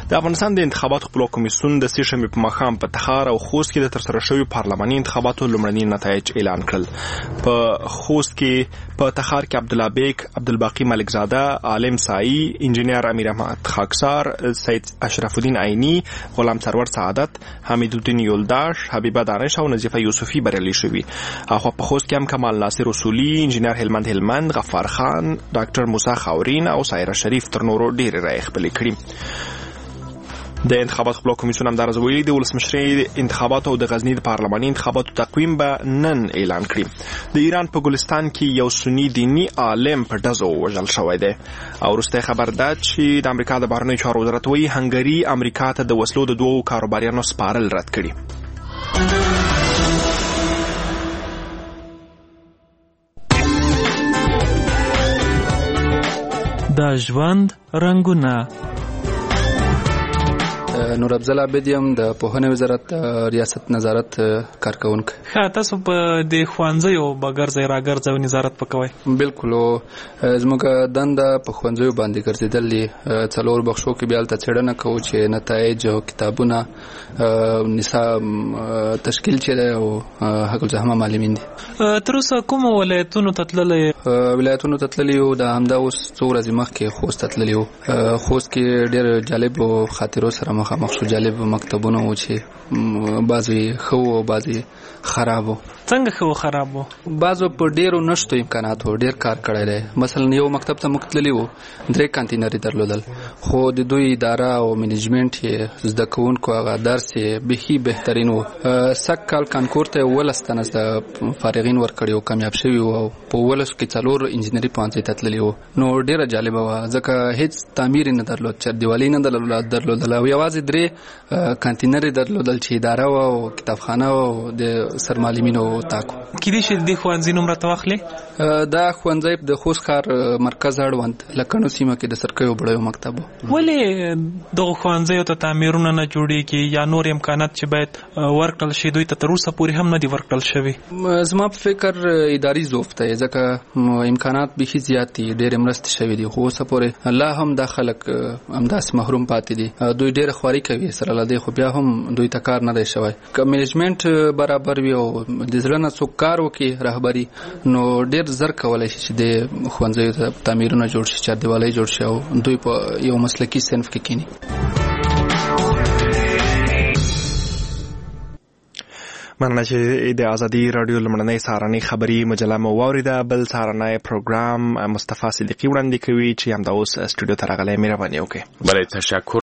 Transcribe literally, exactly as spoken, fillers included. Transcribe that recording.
د افغانستان د انتخاباتو خپلواک کمیسیون د سې شنبې په ماښام په تخار او خوست کې د ترسره شویو پارلماني انتخاباتو لومړني نتایج اعلان کړل. په خوست کې په تخار کې عبدالله بیگ، عبدالباقي ملکزاده، عالم سایی، انجینیر امیر احمد خاکسار، سید اشرف الدین عینی، غلام سرور سعادت، حمید الدین یولداش، حبیبه دانش او نظیفه یوسفی بریالي شوي. اخو په خوست کې هم کمال ناصر اصولی، انجینیر هلمند هلمند، غفار خان، ډاکټر موسی خاورین او سایره شریف تر نورو ډېرې رایې خپلې کړي. د انتخاباتو خپلواک کمیسیون همدارس ویلي د ولسمشرۍ انتخاباتو او د غزني د پارلماني انتخاباتو تقویم به نن اعلان کړي. د ایران په ګلستان کې یو سنی دینی عالم په ډزو وژل شوی دی. او وروستی خبر دا چې د امریکا د بهرنیو چارو وزارت وایي هنګري امریکا ته د وسلو د دوو کاروباریانو سپارل رد کړي. د ژوند رنګونه. نور افضل عابد یم د پوهنې وزارت ریاست نظارت کارکونکی. ښه، تاسو په د ښوونځیو به ګرځئ راګرځئ او نظارت به کوئ؟ بالکل. زموږ دنده په ښوونځیو باندې ګرځېدل دي. څلور بخشو کې بیا هلته څېړنه کوو چې نتایج او کتابونه نصاب تشکیل چې دی او حق الزحمه معلمین دي. تر اوسه کومو ولایتونو ته تللی؟ ولایتونو ته تللی یو د همدا اوس څو ورځې مخکې خوست ته تللی یو. خوست کې ډېر جالبو خاطرو سره مخامخ شو. جالب مکتبونه و چې بعضې ښه و او بعضې خراب و. څنګه ښه و خراب و؟ بعضو په ډېرو نشتو امکاناتو ډېر کار کړی دی. مثلا یو مکتب ته موږ تللي وو، درې کانتینرې درلودل، خو د دوی اداره او منیجمنټ یې زده کوونکو هغه درس یې بیخي بهترین و. سږ کال کانکور ته اوولس تنه زده فارغین ورکړي او کامیاب شوي وو او په اوولسو کې څلور انجینري پوهنځي ته تللي وو. نو ډېره جالبه وه ځکه هېڅ تعمیر یې نه درلود، چردیوالي نه درلودله او یوازې درې کانتینرې درلودل چې اداره وه او کتابخانه وه او د سرمعلمینو اتاق و. کیدای شي د دې ښوونځي نوم راته واخلې؟ دا ښوونځی د خوست ښار مرکز اړوند لکڼو سیمه کې د سرکیو بړیو مکتب و. ولې دغو ښوونځیو ته تعمیرونه نه جوړېږي یا نور امکانات چې باید ورکړل شي دوی ته تر اوسه پورې هم نه دي ورکړل شوي؟ زما په فکر اداري ضعف دی ځکه امکانات بیخي زیات دي، ډېرې مرستې شوي دي، خو اوسه پورې لا هم دا خلک همداسې محروم پاتې دي. دوی ډېره خواري کوي سره له دې، خو بیا هم دوی ته کار نه دی شوی. که منیجمنټ برابر وي او د زړه نه څوک کار وکړي رهبري، نو ډېر زر کولی شي چې د ښوونځیو ته تعمیرونه جوړ شي، چاردیوالۍ جوړ شي او دوی په یو مسلکي صنف کې کینی. مننه چې د ازادي رادیو لمړنۍ سهارنۍ خبري مجله مو واوریده. بل سهارنۍ پروګرام مصطفی صدیقي وړاندې کوي چې همدا اوس سټوډیو ته راغلی. مهرباني وکړئ. بله تشکر.